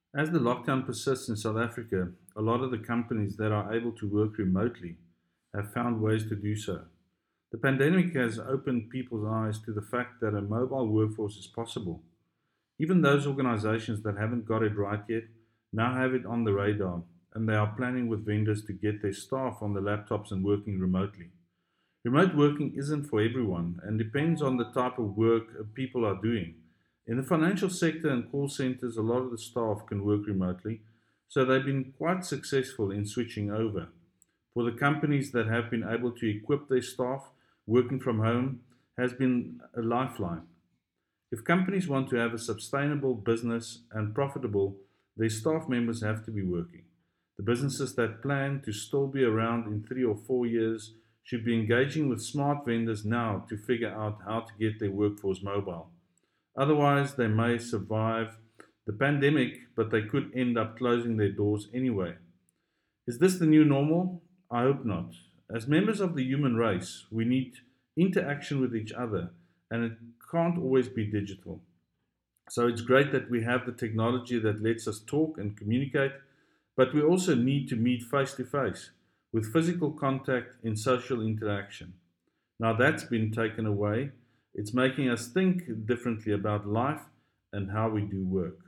As the lockdown persists in South Africa, a lot of the companies that are able to work remotely have found ways to do so. The pandemic has opened people's eyes to the fact that a mobile workforce is possible. Even those organizations that haven't got it right yet now have it on the radar, and they are planning with vendors to get their staff on the laptops and working remotely. Remote working isn't for everyone and depends on the type of work people are doing. In the financial sector and call centers, a lot of the staff can work remotely, so they've been quite successful in switching over. For the companies that have been able to equip their staff working from home has been a lifeline. If companies want to have a sustainable business and profitable, their staff members have to be working. The businesses that plan to still be around in 3 or 4 years should be engaging with smart vendors now to figure out how to get their workforce mobile. Otherwise, they may survive the pandemic, but they could end up closing their doors anyway. Is this the new normal? I hope not. As members of the human race, we need interaction with each other, and it can't always be digital. So it's great that we have the technology that lets us talk and communicate, but we also need to meet face to face with physical contact in social interaction. Now that's been taken away. It's making us think differently about life and how we do work.